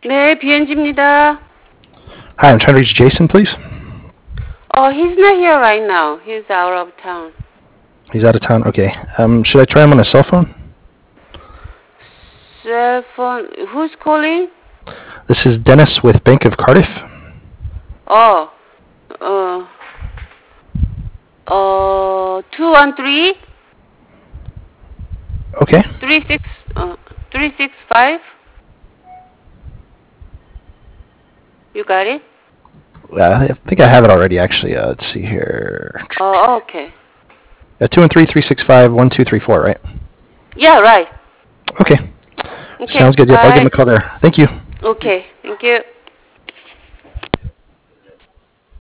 네, 비엔지입니다. Hi, I'm trying to reach Jason, please. He's not here right now. He's out of town. He's out of town. Okay. Should I try him on a cell phone? Cell phone. Who's calling? This is Dennis with Bank of Cardiff. 213 Okay. 365. You got it? I think I have it already, actually. Let's see here. Okay. 213-365-1234, right? Yeah, right. Okay. Okay. Sounds good. Yep, I'll give him a call there. Thank you. Okay. Thank you.